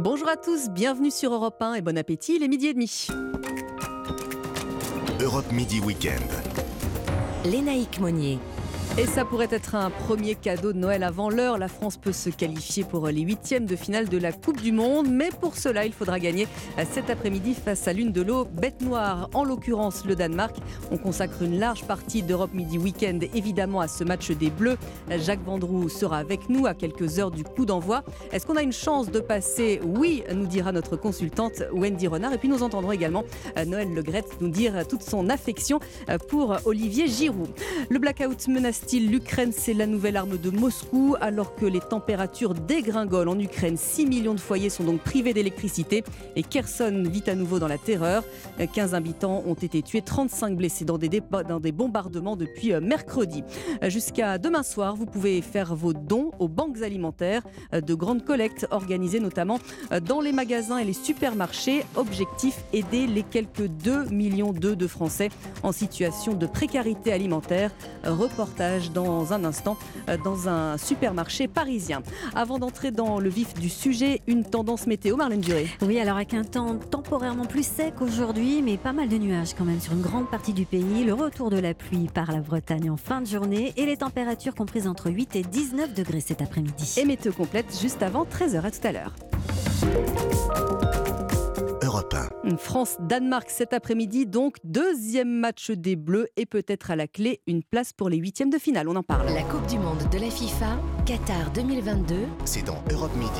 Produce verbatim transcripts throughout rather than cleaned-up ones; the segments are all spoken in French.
Bonjour à tous, bienvenue sur Europe un et bon appétit, il est midi et demi. Europe Midi Week-end. Lénaïque Monnier. Et ça pourrait être un premier cadeau de Noël avant l'heure. La France peut se qualifier pour les huitièmes de finale de la Coupe du Monde. Mais pour cela, il faudra gagner cet après-midi face à l'une de l'eau bête noire, en l'occurrence le Danemark. On consacre une large partie d'Europe Midi Week-end évidemment à ce match des Bleus. Jacques Vendroux sera avec nous à quelques heures du coup d'envoi. Est-ce qu'on a une chance de passer ? Oui, nous dira notre consultante Wendy Renard. Et puis nous entendrons également Noël Le Graët nous dire toute son affection pour Olivier Giroud. Le blackout menace l'Ukraine, c'est la nouvelle arme de Moscou. Alors que les températures dégringolent en Ukraine, six millions de foyers sont donc privés d'électricité et Kherson vit à nouveau dans la terreur. quinze habitants ont été tués, trente-cinq blessés dans des, dépa- dans des bombardements depuis mercredi. Jusqu'à demain soir, vous pouvez faire vos dons aux banques alimentaires. De grandes collectes organisées notamment dans les magasins et les supermarchés. Objectif, aider les quelques deux millions d'œufs de Français en situation de précarité alimentaire. Reportage dans un instant dans un supermarché parisien. Avant d'entrer dans le vif du sujet, une tendance météo, Marlène Duré. Oui, alors avec un temps temporairement plus sec aujourd'hui, mais pas mal de nuages quand même sur une grande partie du pays. Le retour de la pluie par la Bretagne en fin de journée et les températures comprises entre huit et dix-neuf degrés cet après-midi. Et météo complète juste avant treize heures. À tout à l'heure. Europe un. France-Danemark cet après-midi, donc deuxième match des Bleus et peut-être à la clé une place pour les huitièmes de finale. On en parle. La Coupe du Monde de la FIFA, Qatar deux mille vingt-deux. C'est dans Europe Midi.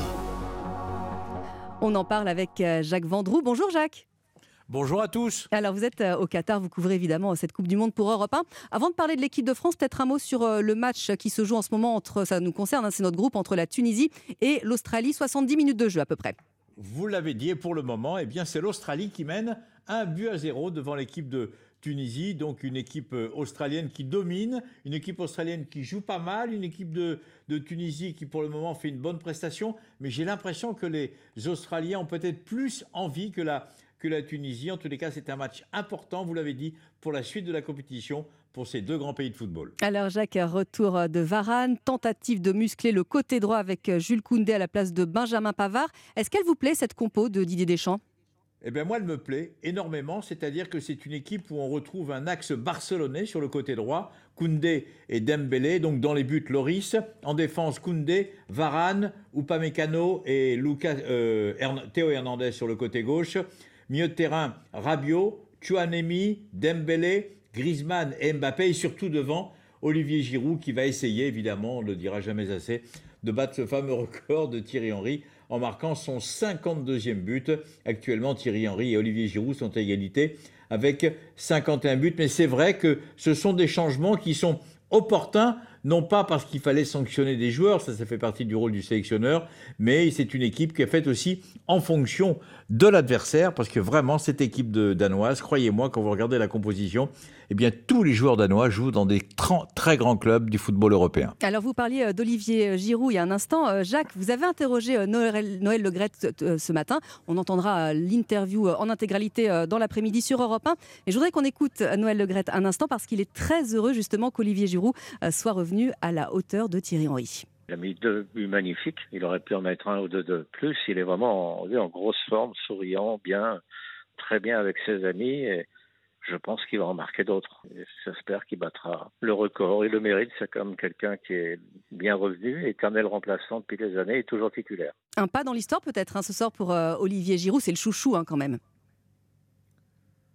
On en parle avec Jacques Vendroux. Bonjour Jacques. Bonjour à tous. Alors vous êtes au Qatar, vous couvrez évidemment cette Coupe du Monde pour Europe un. Avant de parler de l'équipe de France, peut-être un mot sur le match qui se joue en ce moment, entre, ça nous concerne, hein, c'est notre groupe, entre la Tunisie et l'Australie. soixante-dix minutes de jeu à peu près. Vous l'avez dit, et pour le moment, eh bien, c'est l'Australie qui mène un but à zéro devant l'équipe de Tunisie. Donc une équipe australienne qui domine, une équipe australienne qui joue pas mal, une équipe de, de Tunisie qui pour le moment fait une bonne prestation. Mais j'ai l'impression que les Australiens ont peut-être plus envie que la, que la Tunisie. En tous les cas, c'est un match important, vous l'avez dit, pour la suite de la compétition, pour ces deux grands pays de football. Alors Jacques, retour de Varane, tentative de muscler le côté droit avec Jules Koundé à la place de Benjamin Pavard. Est-ce qu'elle vous plaît cette compo de Didier Deschamps ? Eh bien moi, elle me plaît énormément, c'est-à-dire que c'est une équipe où on retrouve un axe barcelonais sur le côté droit, Koundé et Dembélé, donc dans les buts Loris, en défense Koundé, Varane, Upamecano et Lucas, euh, Hern- Théo Hernandez sur le côté gauche, milieu de terrain Rabiot, Tchouaméni, Dembélé, Griezmann et Mbappé, et surtout devant Olivier Giroud qui va essayer, évidemment, on ne le dira jamais assez, de battre ce fameux record de Thierry Henry en marquant son cinquante-deuxième but. Actuellement, Thierry Henry et Olivier Giroud sont à égalité avec cinquante et un buts. Mais c'est vrai que ce sont des changements qui sont opportuns, non pas parce qu'il fallait sanctionner des joueurs, ça, ça fait partie du rôle du sélectionneur, mais c'est une équipe qui est faite aussi en fonction de l'adversaire, parce que vraiment, cette équipe de danoise, croyez-moi, quand vous regardez la composition, eh bien, tous les joueurs danois jouent dans des tra- très grands clubs du football européen. Alors, vous parliez d'Olivier Giroud il y a un instant. Jacques, vous avez interrogé Noël, Noël Le Graët ce matin. On entendra l'interview en intégralité dans l'après-midi sur Europe un. Et je voudrais qu'on écoute Noël Le Graët un instant parce qu'il est très heureux justement qu'Olivier Giroud soit revenu à la hauteur de Thierry Henry. Il a mis deux buts magnifiques. Il aurait pu en mettre un ou deux de plus. Il est vraiment en, en grosse forme, souriant, bien, très bien avec ses amis. Et je pense qu'il va en marquer d'autres. Et j'espère qu'il battra le record. Il le mérite. C'est comme quelqu'un qui est bien revenu, éternel remplaçant depuis des années et toujours titulaire. Un pas dans l'histoire peut-être hein, ce soir pour euh, Olivier Giroud. C'est le chouchou hein, quand même. Jacques ?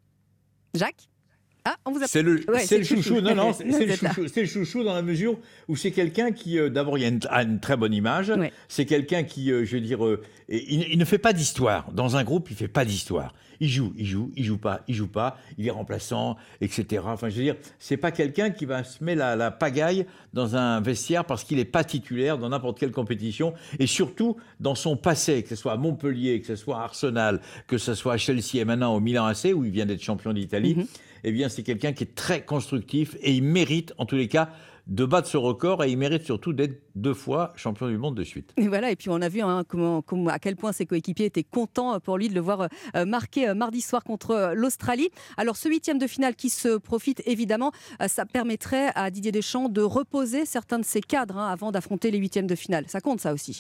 Ah, on vous a... C'est le, ouais, c'est le chouchou. chouchou. Non, non, c'est, c'est, le chouchou. c'est le chouchou dans la mesure où c'est quelqu'un qui, euh, d'abord, il a une, a une très bonne image. Ouais. C'est quelqu'un qui, euh, je veux dire, euh, il, il ne fait pas d'histoire. Dans un groupe, il ne fait pas d'histoire. Il joue, il joue, il joue pas, il joue pas, il est remplaçant, et cetera. Enfin, je veux dire, c'est pas quelqu'un qui va se mettre la, la pagaille dans un vestiaire parce qu'il n'est pas titulaire dans n'importe quelle compétition. Et surtout, dans son passé, que ce soit à Montpellier, que ce soit à Arsenal, que ce soit à Chelsea et maintenant au Milan A C, où il vient d'être champion d'Italie, mm-hmm. eh bien, c'est quelqu'un qui est très constructif et il mérite, en tous les cas, de battre ce record et il mérite surtout d'être deux fois champion du monde de suite. Et voilà, et puis on a vu hein, comment, comment, à quel point ses coéquipiers étaient contents pour lui de le voir euh, marquer euh, mardi soir contre euh, l'Australie. Alors ce huitième de finale qui se profite évidemment, euh, ça permettrait à Didier Deschamps de reposer certains de ses cadres hein, avant d'affronter les huitièmes de finale. Ça compte ça aussi.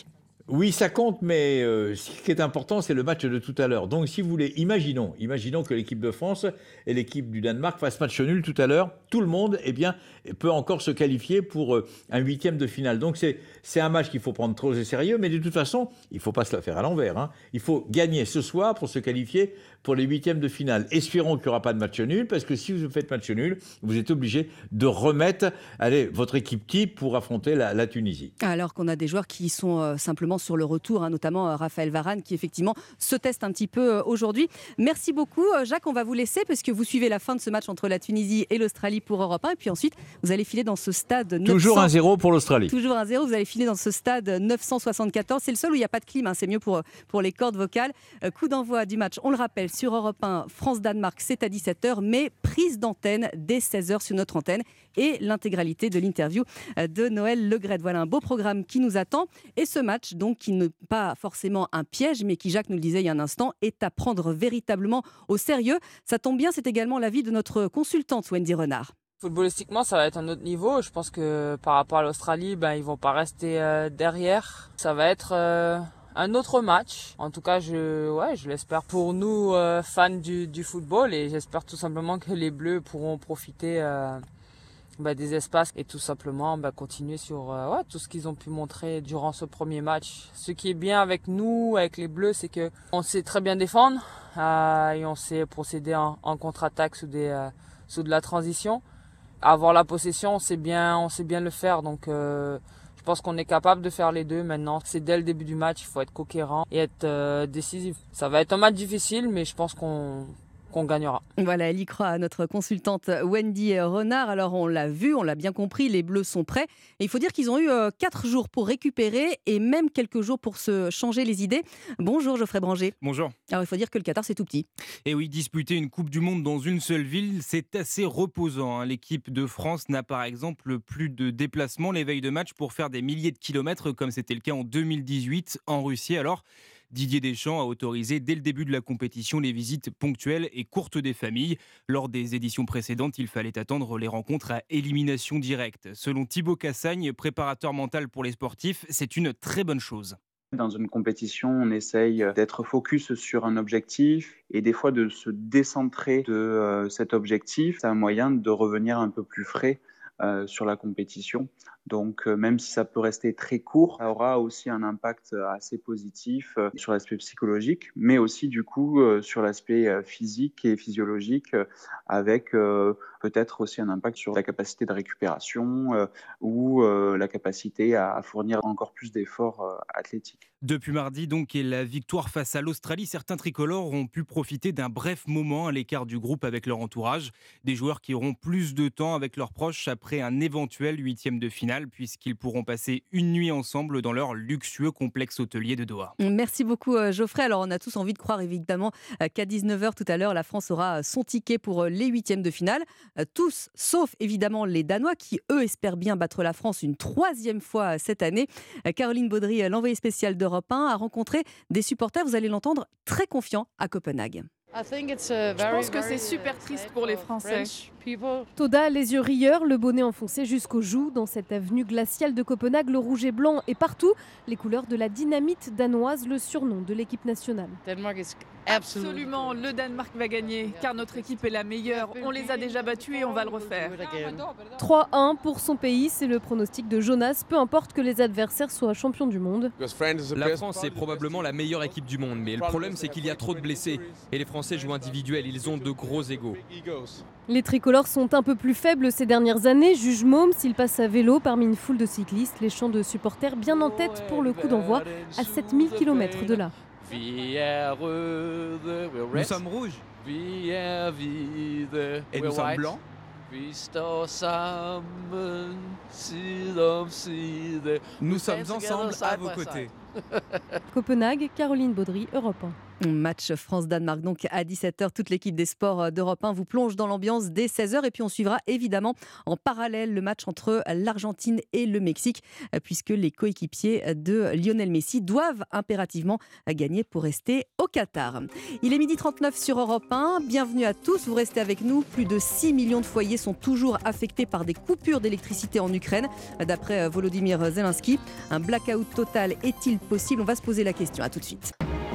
Oui, ça compte, mais euh, ce qui est important, c'est le match de tout à l'heure. Donc, si vous voulez, imaginons, imaginons que l'équipe de France et l'équipe du Danemark fassent match nul tout à l'heure. Tout le monde, eh bien, peut encore se qualifier pour euh, un huitième de finale. Donc, c'est, c'est un match qu'il faut prendre trop au sérieux, mais de toute façon, il ne faut pas se la faire à l'envers, hein. Il faut gagner ce soir pour se qualifier pour les huitièmes de finale. Espérons qu'il n'y aura pas de match nul, parce que si vous faites match nul, vous êtes obligé de remettre, allez, votre équipe type pour affronter la, la Tunisie. Alors qu'on a des joueurs qui sont euh, simplement sur le retour, hein, notamment euh, Raphaël Varane qui effectivement se teste un petit peu euh, aujourd'hui. Merci beaucoup euh, Jacques, on va vous laisser parce que vous suivez la fin de ce match entre la Tunisie et l'Australie pour Europe un et puis ensuite vous allez filer dans ce stade neuf cents... Toujours un zéro pour l'Australie. Toujours un zéro, vous allez filer dans ce stade neuf cent soixante-quatorze, c'est le seul où il n'y a pas de clim, hein, c'est mieux pour, pour les cordes vocales. Euh, coup d'envoi du match, on le rappelle, sur Europe un, France-Danemark, c'est à dix-sept heures, mais prise d'antenne dès seize heures sur notre antenne et l'intégralité de l'interview de Noël Le Graët. Voilà un beau programme qui nous attend et ce match donc qui n'est pas forcément un piège mais qui, Jacques nous le disait il y a un instant, est à prendre véritablement au sérieux. Ça tombe bien, c'est également l'avis de notre consultante Wendy Renard. Footballistiquement, ça va être un autre niveau. Je pense que par rapport à l'Australie, ben, ils vont pas rester euh, derrière. Ça va être euh, un autre match. En tout cas, je, ouais, je l'espère pour nous, euh, fans du, du football, et j'espère tout simplement que les Bleus pourront profiter euh, bah, des espaces et tout simplement bah, continuer sur euh, ouais, tout ce qu'ils ont pu montrer durant ce premier match. Ce qui est bien avec nous, avec les Bleus, c'est que on sait très bien défendre euh, et on sait procéder en, en contre-attaque sous, des, euh, sous de la transition. Avoir la possession, on sait bien, on sait bien le faire. Donc, euh, je pense qu'on est capable de faire les deux maintenant. C'est dès le début du match, il faut être conquérant et être euh, décisif. Ça va être un match difficile, mais je pense qu'on qu'on gagnera. Voilà, elle y croit à notre consultante Wendy Renard. Alors on l'a vu, on l'a bien compris, les Bleus sont prêts. Et il faut dire qu'ils ont eu euh, quatre jours pour récupérer et même quelques jours pour se changer les idées. Bonjour Geoffrey Branger. Bonjour. Alors il faut dire que le Qatar c'est tout petit. Et oui, disputer une Coupe du Monde dans une seule ville, c'est assez reposant. L'équipe de France n'a par exemple plus de déplacements les veilles de match pour faire des milliers de kilomètres comme c'était le cas en deux mille dix-huit en Russie. Alors Didier Deschamps a autorisé dès le début de la compétition les visites ponctuelles et courtes des familles. Lors des éditions précédentes, il fallait attendre les rencontres à élimination directe. Selon Thibaut Cassagne, préparateur mental pour les sportifs, c'est une très bonne chose. Dans une compétition, on essaye d'être focus sur un objectif et des fois de se décentrer de euh, cet objectif. C'est un moyen de revenir un peu plus frais euh, sur la compétition. Donc, euh, même si ça peut rester très court, ça aura aussi un impact assez positif euh, sur l'aspect psychologique, mais aussi du coup euh, sur l'aspect euh, physique et physiologique, euh, avec euh, peut-être aussi un impact sur la capacité de récupération euh, ou euh, la capacité à, à fournir encore plus d'efforts euh, athlétiques. Depuis mardi donc et la victoire face à l'Australie, certains tricolores ont pu profiter d'un bref moment à l'écart du groupe avec leur entourage. Des joueurs qui auront plus de temps avec leurs proches après un éventuel huitième de finale, puisqu'ils pourront passer une nuit ensemble dans leur luxueux complexe hôtelier de Doha. Merci beaucoup Geoffrey. Alors on a tous envie de croire évidemment qu'à dix-neuf heures tout à l'heure, la France aura son ticket pour les huitièmes de finale. Tous, sauf évidemment les Danois qui eux espèrent bien battre la France une troisième fois cette année. Caroline Baudry, l'envoyée spéciale d'Europe un, a rencontré des supporters, vous allez l'entendre, très confiants à Copenhague. Je pense que c'est super triste pour les Français. Toda, les yeux rieurs, le bonnet enfoncé jusqu'aux joues. Dans cette avenue glaciale de Copenhague, le rouge et blanc est partout. Les couleurs de la dynamite danoise, le surnom de l'équipe nationale. Absolument, le Danemark va gagner, car notre équipe est la meilleure. On les a déjà battus et on va le refaire. trois un pour son pays, c'est le pronostic de Jonas, peu importe que les adversaires soient champions du monde. La France est probablement la meilleure équipe du monde, mais le problème c'est qu'il y a trop de blessés. Et les Français jouent individuels, ils ont de gros égos. Les tricolores sont un peu plus faibles ces dernières années, juge Môme s'il passe à vélo parmi une foule de cyclistes. Les chants de supporters bien en tête pour le coup d'envoi à sept mille kilomètres de là. Nous sommes rouges. Et nous sommes blancs. Nous sommes ensemble à vos côtés. Copenhague, Caroline Baudry, Europe un. Match France-Danemark donc à dix-sept heures. Toute l'équipe des sports d'Europe un vous plonge dans l'ambiance dès seize heures. Et puis on suivra évidemment en parallèle le match entre l'Argentine et le Mexique, puisque les coéquipiers de Lionel Messi doivent impérativement gagner pour rester au Qatar. Il est midi trente-neuf sur Europe un. Bienvenue à tous, vous restez avec nous. Plus de six millions de foyers sont toujours affectés par des coupures d'électricité en Ukraine, d'après Volodymyr Zelensky. Un blackout total est-il possible? On va se poser la question. À tout de suite.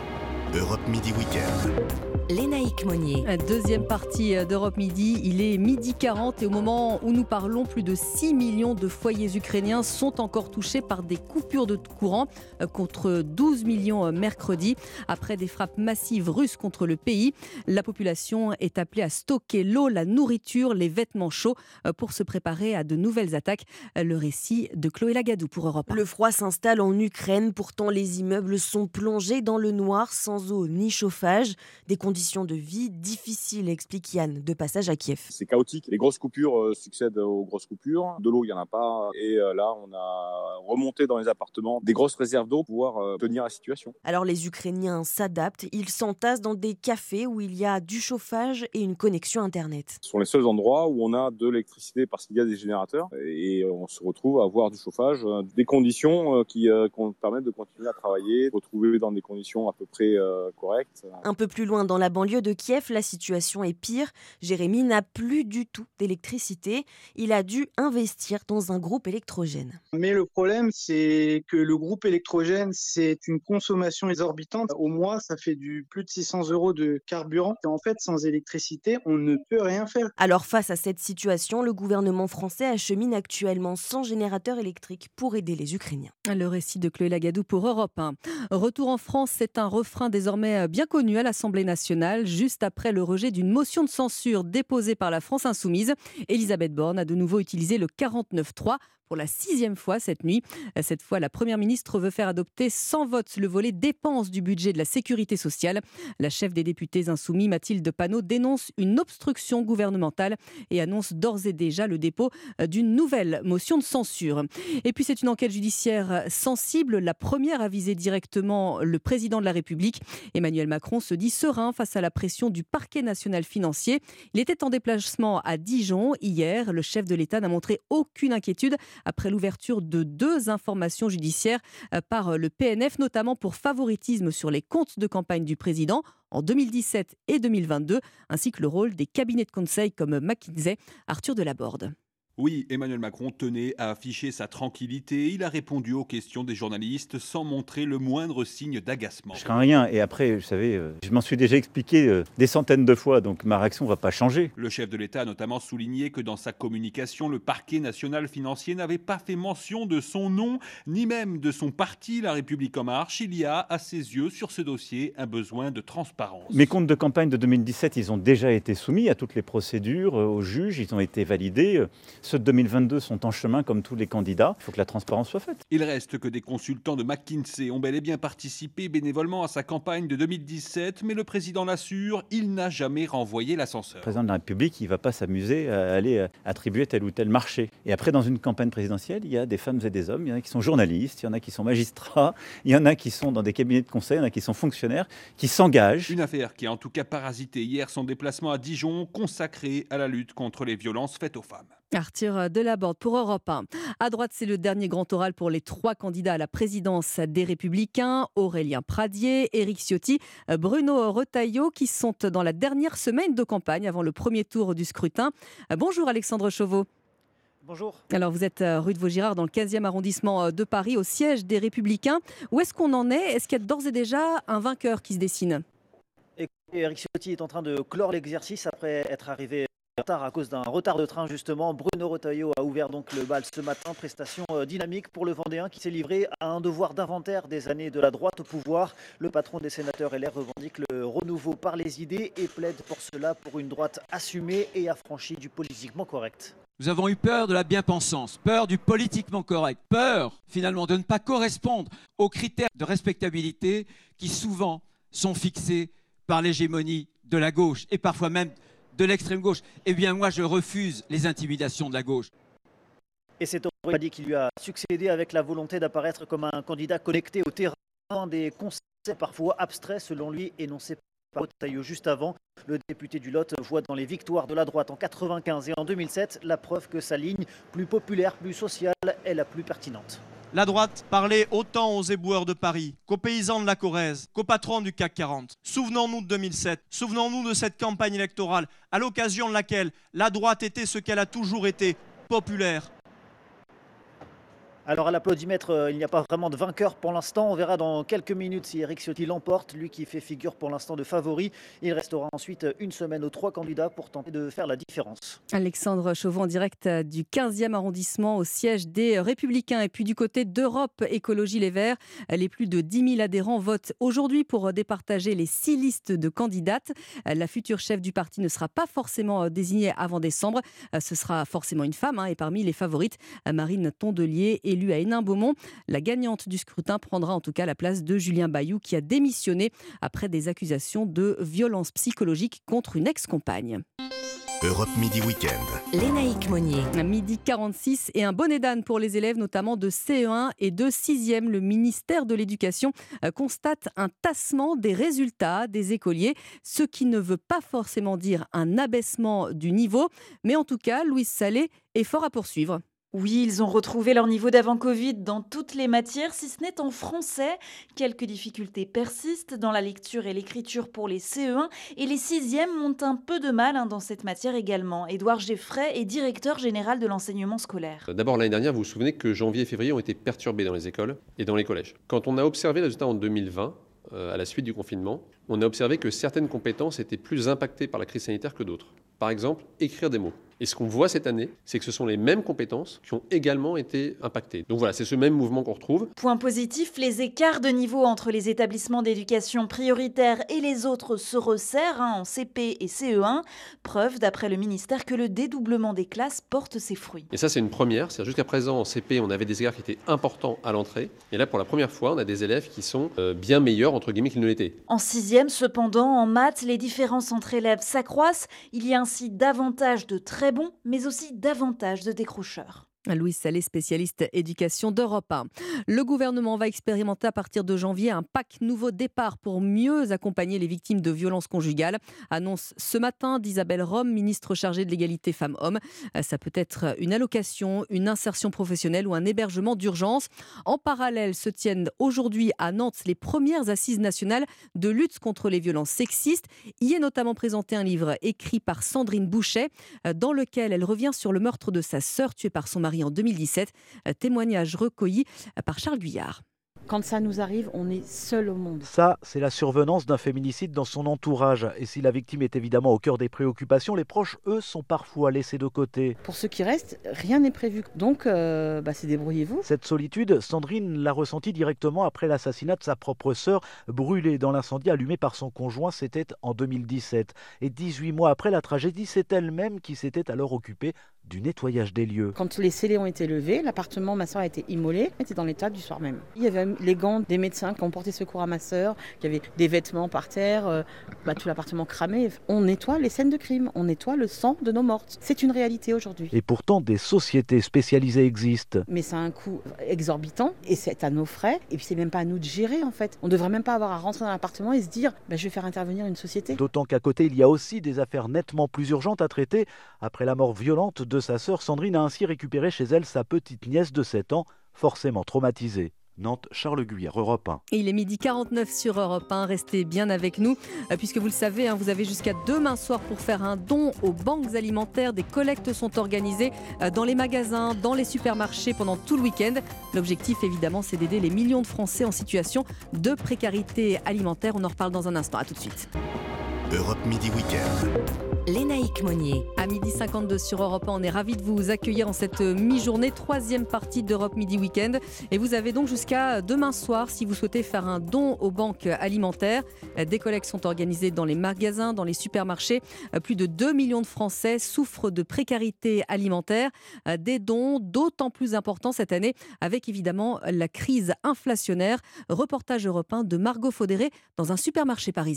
Europe Midi Weekend. Lénaïque Monnier. Deuxième partie d'Europe Midi, il est midi quarante et au moment où nous parlons, plus de six millions de foyers ukrainiens sont encore touchés par des coupures de courant, contre douze millions mercredi. Après des frappes massives russes contre le pays, la population est appelée à stocker l'eau, la nourriture, les vêtements chauds pour se préparer à de nouvelles attaques. Le récit de Chloé Lagadou pour Europe un. Le froid s'installe en Ukraine, pourtant les immeubles sont plongés dans le noir, sans eau ni chauffage. Des conditions de vie difficiles, explique Yann, de passage à Kiev. C'est chaotique, les grosses coupures euh, succèdent aux grosses coupures. De l'eau, il n'y en a pas. Et euh, là, on a remonté dans les appartements des grosses réserves d'eau pour pouvoir euh, tenir la situation. Alors les Ukrainiens s'adaptent, ils s'entassent dans des cafés où il y a du chauffage et une connexion Internet. Ce sont les seuls endroits où on a de l'électricité parce qu'il y a des générateurs. Et on se retrouve à avoir du chauffage, euh, des conditions euh, qui euh, permettent de continuer à travailler, de retrouver dans des conditions à peu près euh, correctes. Un peu plus loin dans la banlieue de Kiev, la situation est pire. Jérémy n'a plus du tout d'électricité. Il a dû investir dans un groupe électrogène. Mais le problème, c'est que le groupe électrogène, c'est une consommation exorbitante. Au mois, ça fait du plus de six cents euros de carburant. Et en fait, sans électricité, on ne peut rien faire. Alors face à cette situation, le gouvernement français achemine actuellement cent générateurs électriques pour aider les Ukrainiens. Le récit de Chloé Lagadou pour Europe un. Retour en France, c'est un refrain désormais bien connu à l'Assemblée nationale. Juste après le rejet d'une motion de censure déposée par la France insoumise, Elisabeth Borne a de nouveau utilisé le quarante-neuf trois pour la sixième fois cette nuit. Cette fois, la Première ministre veut faire adopter sans vote le volet dépenses du budget de la sécurité sociale. La chef des députés insoumis, Mathilde Panot, dénonce une obstruction gouvernementale et annonce d'ores et déjà le dépôt d'une nouvelle motion de censure. Et puis, c'est une enquête judiciaire sensible, la première à viser directement le président de la République. Emmanuel Macron se dit serein face à la pression du parquet national financier. Il était en déplacement à Dijon hier. Le chef de l'État n'a montré aucune inquiétude après l'ouverture de deux informations judiciaires par le P N F, notamment pour favoritisme sur les comptes de campagne du président en deux mille dix-sept et deux mille vingt-deux, ainsi que le rôle des cabinets de conseil comme McKinsey. Arthur Delaborde. Oui, Emmanuel Macron tenait à afficher sa tranquillité. Il a répondu aux questions des journalistes sans montrer le moindre signe d'agacement. Je crains rien. Et après, vous savez, je m'en suis déjà expliqué des centaines de fois, donc ma réaction ne va pas changer. Le chef de l'État a notamment souligné que dans sa communication, le parquet national financier n'avait pas fait mention de son nom, ni même de son parti, La République En Marche. Il y a, à ses yeux, sur ce dossier, un besoin de transparence. Mes comptes de campagne de deux mille dix-sept, ils ont déjà été soumis à toutes les procédures, aux juges, ils ont été validés. Ceux de deux mille vingt-deux sont en chemin comme tous les candidats. Il faut que la transparence soit faite. Il reste que des consultants de McKinsey ont bel et bien participé bénévolement à sa campagne de deux mille dix-sept, mais le président l'assure, il n'a jamais renvoyé l'ascenseur. Le président de la République, il ne va pas s'amuser à aller attribuer tel ou tel marché. Et après, dans une campagne présidentielle, il y a des femmes et des hommes. Il y en a qui sont journalistes, il y en a qui sont magistrats, il y en a qui sont dans des cabinets de conseil, il y en a qui sont fonctionnaires, qui s'engagent. Une affaire qui a en tout cas parasité hier son déplacement à Dijon, consacré à la lutte contre les violences faites aux femmes. Arthur Delaborde pour Europe un. À droite, c'est le dernier grand oral pour les trois candidats à la présidence des Républicains. Aurélien Pradier, Éric Ciotti, Bruno Retailleau, qui sont dans la dernière semaine de campagne avant le premier tour du scrutin. Bonjour Alexandre Chauveau. Bonjour. Alors vous êtes rue de Vaugirard dans le quinzième arrondissement de Paris, au siège des Républicains. Où est-ce qu'on en est? Est-ce qu'il y a d'ores et déjà un vainqueur qui se dessine? Éric Ciotti est en train de clore l'exercice après être arrivé à cause d'un retard de train justement. Bruno Retailleau a ouvert donc le bal ce matin, prestation dynamique pour le Vendéen qui s'est livré à un devoir d'inventaire des années de la droite au pouvoir. Le patron des sénateurs L R revendique le renouveau par les idées et plaide pour cela pour une droite assumée et affranchie du politiquement correct. Nous avons eu peur de la bien-pensance, peur du politiquement correct, peur finalement de ne pas correspondre aux critères de respectabilité qui souvent sont fixés par l'hégémonie de la gauche et parfois même de l'extrême gauche. Eh bien moi je refuse les intimidations de la gauche. Et c'est Aurélien Pradier qui lui a succédé avec la volonté d'apparaître comme un candidat connecté au terrain. des conseils parfois abstraits selon lui énoncés par Retailleau juste avant. Le député du Lot voit dans les victoires de la droite en quatre-vingt-quinze et en deux mille sept la preuve que sa ligne plus populaire, plus sociale est la plus pertinente. La droite parlait autant aux éboueurs de Paris qu'aux paysans de la Corrèze, qu'aux patrons du C A C quarante. Souvenons-nous de deux mille sept, souvenons-nous de cette campagne électorale à l'occasion de laquelle la droite était ce qu'elle a toujours été, populaire. Alors à l'applaudimètre, il n'y a pas vraiment de vainqueur pour l'instant. On verra dans quelques minutes si Éric Ciotti l'emporte, lui qui fait figure pour l'instant de favori. Il restera ensuite une semaine aux trois candidats pour tenter de faire la différence. Alexandre Chauveau en direct du quinzième arrondissement au siège des Républicains. Et puis du côté d'Europe Écologie Les Verts, les plus de dix mille adhérents votent aujourd'hui pour départager les six listes de candidates. La future chef du parti ne sera pas forcément désignée avant décembre. Ce sera forcément une femme, hein, et parmi les favorites, Marine Tondelier, élue à Hénin-Beaumont. La gagnante du scrutin prendra en tout cas la place de Julien Bayou qui a démissionné après des accusations de violence psychologique contre une ex-compagne. Europe Midi Week-end. Lénaïque Monnier. À midi quarante-six et un bonnet d'âne pour les élèves, notamment de C E un et de sixième. Le ministère de l'Éducation constate un tassement des résultats des écoliers, ce qui ne veut pas forcément dire un abaissement du niveau. Mais en tout cas, Louise Salé est fort à poursuivre. Oui, ils ont retrouvé leur niveau d'avant-Covid dans toutes les matières, si ce n'est en français. Quelques difficultés persistent dans la lecture et l'écriture pour les C E un et les sixièmes ont un peu de mal hein, dans cette matière également. Édouard Geffray est directeur général de l'enseignement scolaire. D'abord, l'année dernière, vous vous souvenez que janvier et février ont été perturbés dans les écoles et dans les collèges. Quand on a observé les résultats en deux mille vingt, euh, à la suite du confinement, on a observé que certaines compétences étaient plus impactées par la crise sanitaire que d'autres. Par exemple, écrire des mots. Et ce qu'on voit cette année, c'est que ce sont les mêmes compétences qui ont également été impactées. Donc voilà, c'est ce même mouvement qu'on retrouve. Point positif, les écarts de niveau entre les établissements d'éducation prioritaire et les autres se resserrent hein, en C P et C E un. Preuve, d'après le ministère, que le dédoublement des classes porte ses fruits. Et ça, c'est une première. C'est-à-dire jusqu'à présent, en C P, on avait des écarts qui étaient importants à l'entrée. Et là, pour la première fois, on a des élèves qui sont euh, bien meilleurs, entre guillemets, qu'ils ne l'étaient. En sixième, cependant, en maths, les différences entre élèves s'accroissent. Il y a ainsi davantage de très bons, mais aussi davantage de décrocheurs. Louise Salé, spécialiste éducation d'Europe un. Le gouvernement va expérimenter à partir de janvier un pack nouveau départ pour mieux accompagner les victimes de violences conjugales. Annonce ce matin d'Isabelle Rome, ministre chargée de l'égalité femmes-hommes. Ça peut être une allocation, une insertion professionnelle ou un hébergement d'urgence. En parallèle, se tiennent aujourd'hui à Nantes les premières assises nationales de lutte contre les violences sexistes. Y est notamment présenté un livre écrit par Sandrine Bouchet, dans lequel elle revient sur le meurtre de sa sœur tuée par son mari en deux mille dix-sept, témoignage recueilli par Charles Guyard. Quand ça nous arrive, on est seul au monde. Ça, c'est la survenance d'un féminicide dans son entourage. Et si la victime est évidemment au cœur des préoccupations, les proches, eux, sont parfois laissés de côté. Pour ceux qui restent, rien n'est prévu. Donc, euh, bah, c'est débrouillez-vous. Cette solitude, Sandrine l'a ressentie directement après l'assassinat de sa propre sœur, brûlée dans l'incendie allumé par son conjoint. C'était en deux mille dix-sept. Et dix-huit mois après la tragédie, c'est elle-même qui s'était alors occupée du nettoyage des lieux. Quand les scellés ont été levés, l'appartement, ma sœur a été immolée, elle était dans l'état du soir même. Il y avait les gants des médecins qui ont porté secours à ma sœur, il y avait des vêtements par terre, euh, bah, tout l'appartement cramé. On nettoie les scènes de crime, on nettoie le sang de nos mortes. C'est une réalité aujourd'hui. Et pourtant, des sociétés spécialisées existent. Mais ça a un coût exorbitant et c'est à nos frais. Et puis c'est même pas à nous de gérer en fait. On ne devrait même pas avoir à rentrer dans l'appartement et se dire bah, je vais faire intervenir une société. D'autant qu'à côté, il y a aussi des affaires nettement plus urgentes à traiter. Après la mort violente de sa sœur, Sandrine a ainsi récupéré chez elle sa petite nièce de sept ans, forcément traumatisée. Nantes, Charles Guyard, Europe un. Et il est midi quarante-neuf sur Europe un. Restez bien avec nous, puisque vous le savez, hein, vous avez jusqu'à demain soir pour faire un don aux banques alimentaires. Des collectes sont organisées dans les magasins, dans les supermarchés pendant tout le week-end. L'objectif, évidemment, c'est d'aider les millions de Français en situation de précarité alimentaire. On en reparle dans un instant. À tout de suite. Europe Midi Week-end. Lénaïque Monnier. À midi cinquante-deux sur Europe un, on est ravis de vous accueillir en cette mi-journée, troisième partie d'Europe Midi Week-end. Et vous avez donc jusqu'à demain soir si vous souhaitez faire un don aux banques alimentaires. Des collectes sont organisées dans les magasins, dans les supermarchés. Plus de deux millions de Français souffrent de précarité alimentaire. Des dons d'autant plus importants cette année avec évidemment la crise inflationnaire. Reportage Europe un de Margot Faudéré dans un supermarché parisien.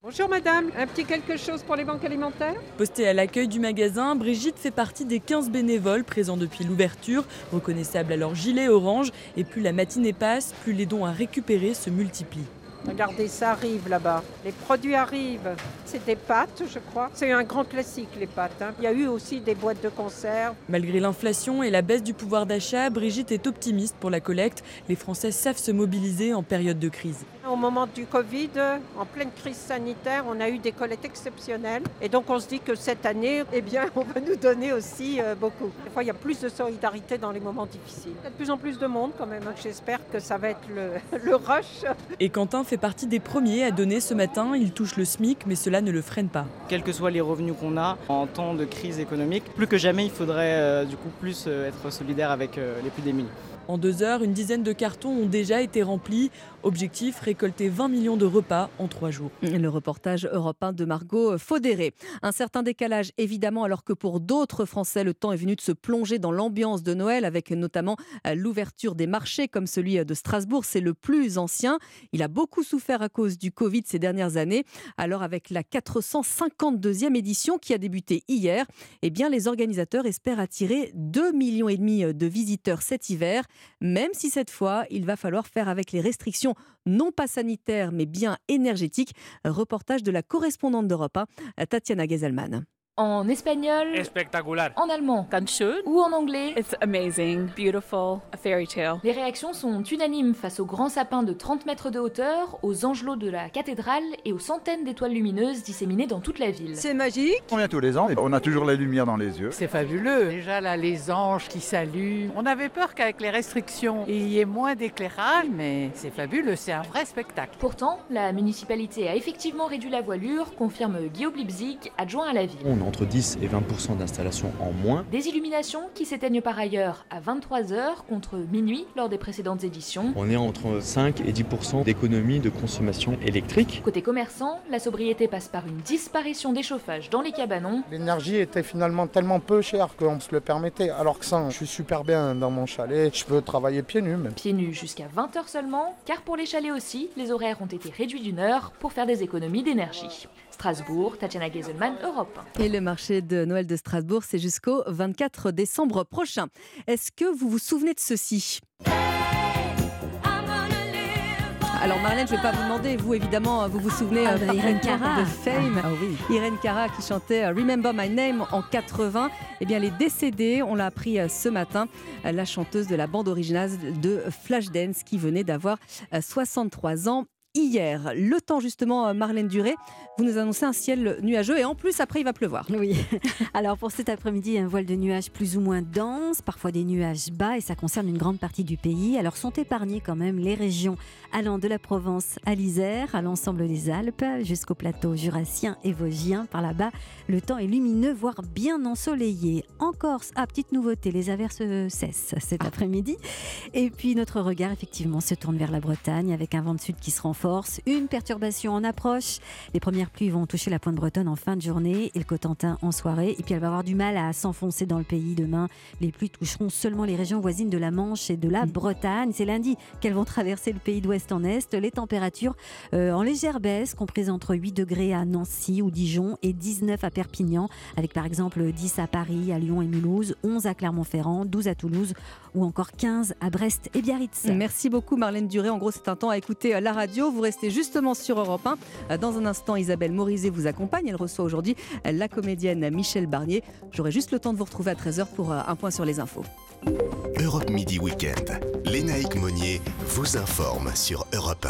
Bonjour madame, un petit quelque chose pour les banques alimentaires ? Postée à l'accueil du magasin, Brigitte fait partie des quinze bénévoles présents depuis l'ouverture, reconnaissables à leur gilet orange. Et plus la matinée passe, plus les dons à récupérer se multiplient. Regardez, ça arrive là-bas. Les produits arrivent. C'est des pâtes, je crois. C'est un grand classique, les pâtes. Hein. Il y a eu aussi des boîtes de conserve. Malgré l'inflation et la baisse du pouvoir d'achat, Brigitte est optimiste pour la collecte. Les Français savent se mobiliser en période de crise. Au moment du Covid, en pleine crise sanitaire, on a eu des collectes exceptionnelles. Et donc on se dit que cette année, eh bien, on va nous donner aussi euh, beaucoup. Des fois, il y a plus de solidarité dans les moments difficiles. Il y a de plus en plus de monde quand même. Hein. J'espère que ça va être le, le rush. Et Quentin fait partie des premiers à donner ce matin. Il touche le SMIC, mais cela ne le freine pas. Quels que soient les revenus qu'on a en temps de crise économique, plus que jamais, il faudrait euh, du coup plus euh, être solidaire avec euh, les plus démunis. En deux heures, une dizaine de cartons ont déjà été remplis. Objectif, récolter vingt millions de repas en trois jours. Le reportage Europe un de Margot Faudéré. Un certain décalage évidemment, alors que pour d'autres Français, le temps est venu de se plonger dans l'ambiance de Noël, avec notamment l'ouverture des marchés comme celui de Strasbourg. C'est le plus ancien. Il a beaucoup souffert à cause du Covid ces dernières années. Alors avec la quatre cent cinquante-deuxième édition qui a débuté hier, eh bien les organisateurs espèrent attirer deux millions et demi de visiteurs cet hiver. Même si cette fois, il va falloir faire avec les restrictions non pas sanitaires, mais bien énergétiques. Reportage de la correspondante d'Europe un, Tatiana Geselman. En espagnol, espectaculaire, en allemand, ganz schön, ou en anglais, it's amazing, beautiful, a fairy tale. Les réactions sont unanimes face aux grands sapins de trente mètres de hauteur, aux angelots de la cathédrale et aux centaines d'étoiles lumineuses disséminées dans toute la ville. C'est magique. On vient tous les ans et on a toujours la lumière dans les yeux. C'est fabuleux. Déjà là, les anges qui s'allument. On avait peur qu'avec les restrictions, il y ait moins d'éclairage, mais c'est fabuleux, c'est un vrai spectacle. Pourtant, la municipalité a effectivement réduit la voilure, confirme Guillaume Lipzig, adjoint à la ville. On a entre dix et vingt pour cent d'installations en moins. Des illuminations qui s'éteignent par ailleurs à vingt-trois heures contre minuit lors des précédentes éditions. On est entre cinq et dix pour cent d'économie de consommation électrique. Côté commerçant, la sobriété passe par une disparition des chauffages dans les cabanons. L'énergie était finalement tellement peu chère qu'on se le permettait, alors que ça, je suis super bien dans mon chalet, je peux travailler pieds nus même. Pieds nus jusqu'à vingt heures seulement, car pour les chalets aussi, les horaires ont été réduits d'une heure pour faire des économies d'énergie. Strasbourg, Tatiana Geselman, Europe un. Et le marché de Noël de Strasbourg, c'est jusqu'au vingt-quatre décembre prochain. Est-ce que vous vous souvenez de ceci ? Alors Marlène, je ne vais pas vous demander, vous évidemment, vous vous souvenez ah bah, Irène Cara de Fame. Ah, ah oui. Irène Cara qui chantait Remember My Name en quatre-vingts. Eh bien, elle est décédée, on l'a appris ce matin, la chanteuse de la bande originale de Flashdance qui venait d'avoir soixante-trois ans. Hier, le temps justement, Marlène Duré, vous nous annoncez un ciel nuageux et en plus après il va pleuvoir. Oui, alors pour cet après-midi, un voile de nuages plus ou moins dense, parfois des nuages bas et ça concerne une grande partie du pays. Alors sont épargnées quand même les régions allant de la Provence à l'Isère, à l'ensemble des Alpes, jusqu'au plateau jurassien et vosgien. Par là-bas, le temps est lumineux, voire bien ensoleillé. En Corse, ah, petite nouveauté, les averses cessent cet après-midi. Et puis notre regard effectivement se tourne vers la Bretagne avec un vent de sud qui se renforce. Une perturbation en approche. Les premières pluies vont toucher la pointe bretonne en fin de journée et le Cotentin en soirée. Et puis elle va avoir du mal à s'enfoncer dans le pays demain. Les pluies toucheront seulement les régions voisines de la Manche et de la Bretagne. C'est lundi qu'elles vont traverser le pays d'ouest en est. Les températures euh, en légère baisse, comprises entre huit degrés à Nancy ou Dijon et dix-neuf à Perpignan, avec par exemple dix à Paris, à Lyon et Mulhouse, onze à Clermont-Ferrand, douze à Toulouse ou encore quinze à Brest et Biarritz. Merci beaucoup Marlène Duré. En gros, c'est un temps à écouter la radio. Vous restez justement sur Europe un. Dans un instant, Isabelle Morizet vous accompagne. Elle reçoit aujourd'hui la comédienne Michel Barnier. J'aurai juste le temps de vous retrouver à treize heures pour un point sur les infos. Europe Midi Week-end. Lénaïque Monnier vous informe sur Europe un.